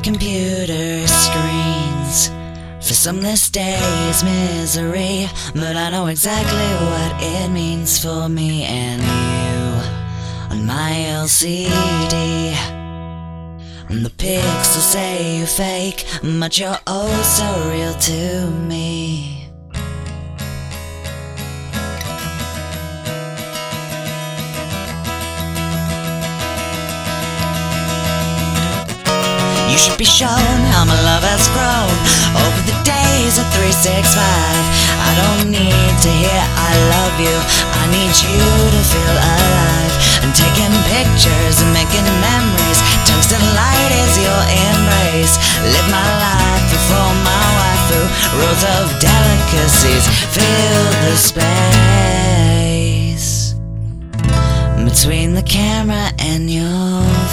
computer screens. For some this day is misery, but I know exactly what it means for me and you on my LCD. And the pixels say you're fake, but you're oh so real to me. You should be shown how my love has grown over the days of 365. I don't need to hear I love you, I need you to feel alive. And taking pictures and making memories, tungsten light is your embrace. Live my life before my waifu, rows of delicacies fill the space between the camera and your